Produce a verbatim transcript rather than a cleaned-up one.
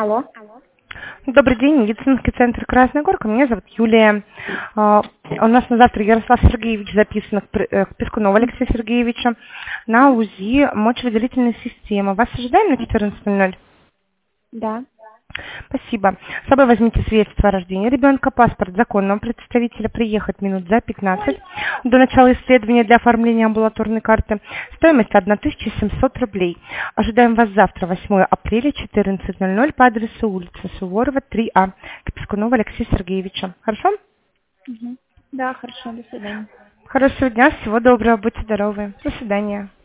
Алло. Добрый день, медицинский центр Красная Горка. Меня зовут Юлия. А, У нас на завтра Ярослав Сергеевич записан к Пр- э, к Пискунову Алексею Сергеевичу на УЗИ мочевыделительной системы. Вас ожидаем на четырнадцать ноль ноль? Да. Спасибо. С собой возьмите свидетельство о рождении ребенка, паспорт законного представителя, приехать минут за пятнадцать до начала исследования для оформления амбулаторной карты. Стоимость тысяча семьсот рублей. Ожидаем вас завтра, восьмого апреля, четырнадцать ноль ноль по адресу улица Суворова, три А, к Пискунову Алексею Сергеевичу. Хорошо? Мгм. Да, хорошо, до свидания. Хорошего дня, всего доброго, будьте здоровы. До свидания.